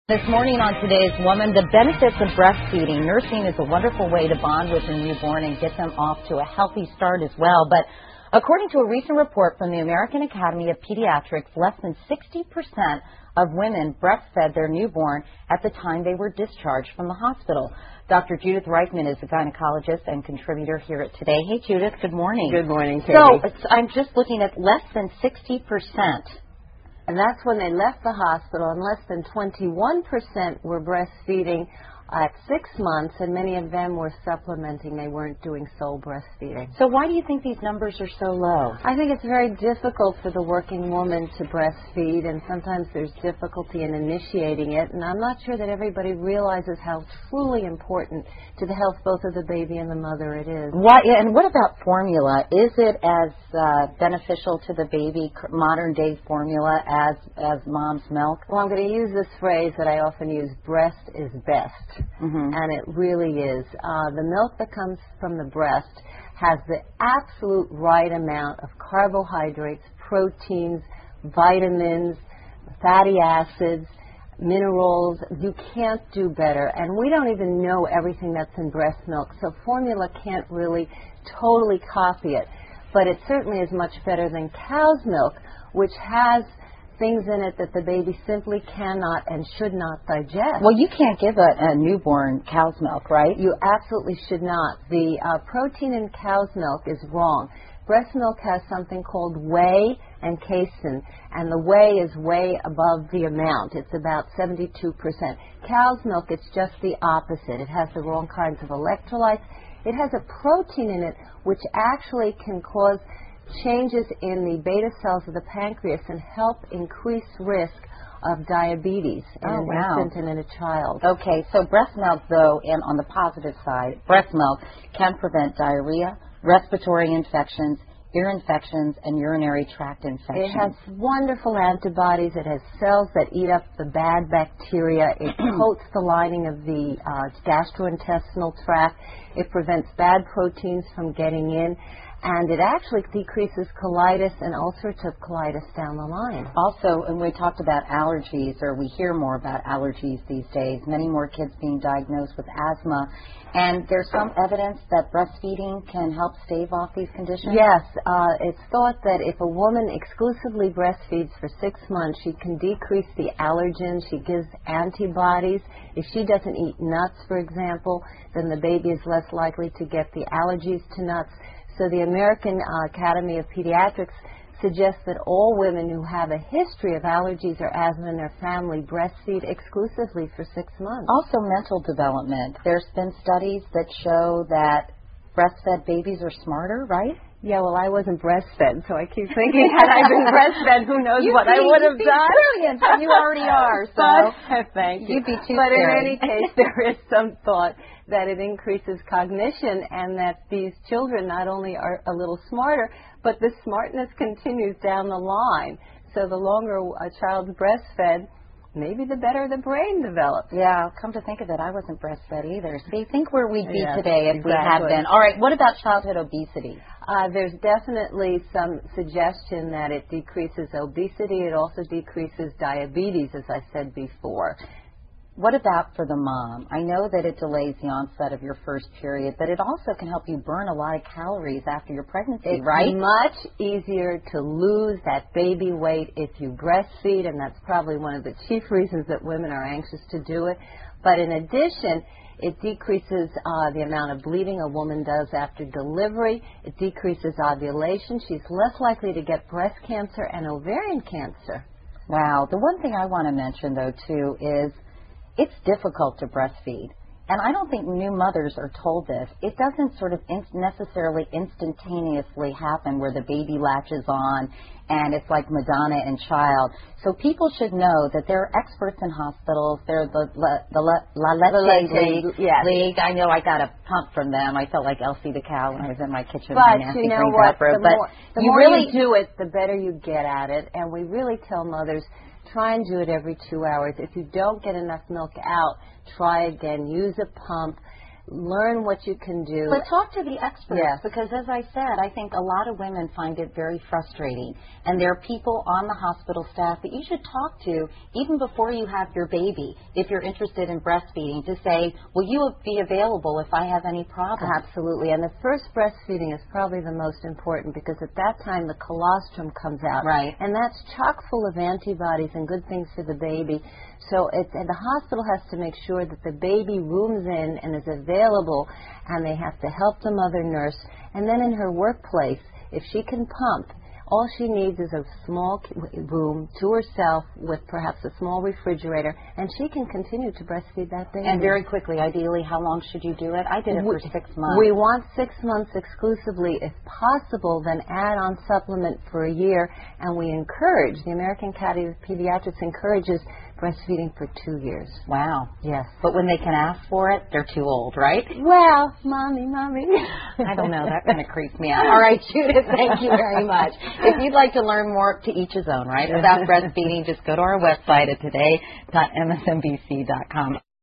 This morning on Today's Woman, the benefits of breastfeeding. Nursing is a wonderful way to bond with your newborn and get them off to a healthy start as well. But according to a recent report from the American Academy of Pediatrics, less than 60% of women breastfed their newborn at the time they were discharged from the hospital. Dr. Judith Reichman is a gynecologist and contributor here at Today. Hey, Judith, good morning. Good morning, Katie. So I'm just looking at less than 60%. And that's when they left the hospital, and less than 21% were breastfeeding at 6 months, and many of them were supplementing. They weren't doing sole breastfeeding. So why do you think these numbers are so low? I think it's very difficult for the working woman to breastfeed, and sometimes there's difficulty in initiating it, and I'm not sure that everybody realizes how truly important to the health both of the baby and the mother it is. And what about formula? Is it as beneficial to the baby, modern day formula, as mom's milk? Well, I'm going to use this phrase that I often use: breast is best. And it really is. The milk that comes from the breast has the absolute right amount of carbohydrates, proteins, vitamins, fatty acids, minerals. You can't do better. And we don't even know everything that's in breast milk, so formula can't really totally copy it. But it certainly is much better than cow's milk, which has things in it that the baby simply cannot and should not digest. Well, you can't give a newborn cow's milk, right? You absolutely should not. The protein in cow's milk is wrong. Breast milk has something called whey and casein, and the whey is way above the amount. It's about 72%. Cow's milk, it's just the opposite. It has the wrong kinds of electrolytes. It has a protein in it which actually can cause changes in the beta cells of the pancreas and help increase risk of diabetes in an infant and in a child. Okay, so breast milk, though, and on the positive side, breast milk can prevent diarrhea, respiratory infections, ear infections, and urinary tract infections. It has wonderful antibodies. It has cells that eat up the bad bacteria. It coats the lining of the gastrointestinal tract. It prevents bad proteins from getting in. And it actually decreases colitis and ulcerative colitis down the line. Also, and we talked about allergies, or we hear more about allergies these days, many more kids being diagnosed with asthma. And there's some evidence that breastfeeding can help stave off these conditions? Yes. It's thought that if a woman exclusively breastfeeds for 6 months, she can decrease the allergens. She gives antibodies. If she doesn't eat nuts, for example, then the baby is less likely to get the allergies to nuts. So the American Academy of Pediatrics suggests that all women who have a history of allergies or asthma in their family breastfeed exclusively for 6 months. Also mental development. There's been studies that show that breastfed babies are smarter, right? Yeah, well, I wasn't breastfed, so I keep thinking, had I been breastfed, who knows what I would have done. Brilliant, and you already are, so thank you. You'd be too But scary. in any case, there is some thought that it increases cognition and that these children not only are a little smarter, but the smartness continues down the line. So the longer a child's breastfed, maybe the better the brain develops. Yeah, come to think of it, I wasn't breastfed either. See, think where we'd be Yes, today if we had been. All right, what about childhood obesity? There's definitely some suggestion that it decreases obesity. It also decreases diabetes, as I said before. What about for the mom? I know that it delays the onset of your first period, but it also can help you burn a lot of calories after your pregnancy, right? It's much easier to lose that baby weight if you breastfeed, and that's probably one of the chief reasons that women are anxious to do it. But in addition, it decreases the amount of bleeding a woman does after delivery. It decreases ovulation. She's less likely to get breast cancer and ovarian cancer. Wow. The one thing I want to mention, though, too, is it's difficult to breastfeed. And I don't think new mothers are told this. It doesn't sort of necessarily instantaneously happen where the baby latches on and it's like Madonna and Child. So people should know that there are experts in hospitals. They're the La Leche League. I know I got a pump from them. I felt like Elsie the cow when I was in my kitchen with my Nancy you know Green what? Pepper. The more you do it, the better you get at it. And we really tell mothers, try and do it every 2 hours. If you don't get enough milk out, try again. Use a pump. learn what you can do. But talk to the experts, yes. because as I said, I think a lot of women find it very frustrating. And there are people on the hospital staff that you should talk to even before you have your baby, if you're interested in breastfeeding, to say, will you be available if I have any problems? Absolutely. And the first breastfeeding is probably the most important, because at that time the colostrum comes out. Right. And that's chock full of antibodies and good things for the baby. So and the hospital has to make sure that the baby rooms in and is available, and they have to help the mother nurse. And then in her workplace, if she can pump, all she needs is a small room to herself with perhaps a small refrigerator, and she can continue to breastfeed that baby. And very quickly, ideally, how long should you do it? I did it for 6 months. We want 6 months exclusively. If possible, then add on supplement for a year, and we encourage, the American Academy of Pediatrics encourages breastfeeding for 2 years. Wow. Yes. But when they can ask for it, they're too old, right? Well, mommy. I don't know. That kind of creeps me out. All right, Judith, thank you very much. If you'd like to learn more, to each his own, right, about breastfeeding, just go to our website at today.msnbc.com.